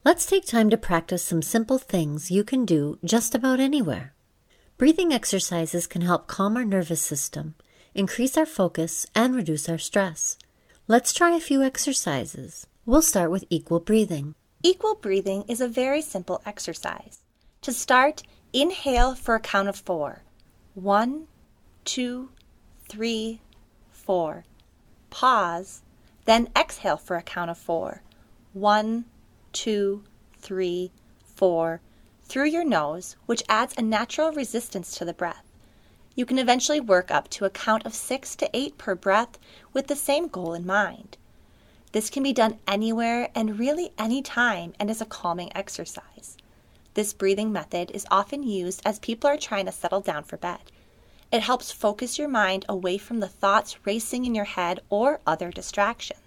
Let's take time to practice some simple things you can do just about anywhere. Breathing exercises can help calm our nervous system, increase our focus, and reduce our stress. Let's try a few exercises. We'll start with equal breathing. Equal breathing is a very simple exercise. To start, inhale for a count of 4. 1, 2, 3, 4. Pause, then exhale for a count of 4. 1, 2, 3, 4. Through your nose, which adds a natural resistance to the breath. You can eventually work up to a count of 6 to 8 per breath with the same goal in mind. This can be done anywhere and really any time and is a calming exercise. This breathing method is often used as people are trying to settle down for bed. It helps focus your mind away from the thoughts racing in your head or other distractions.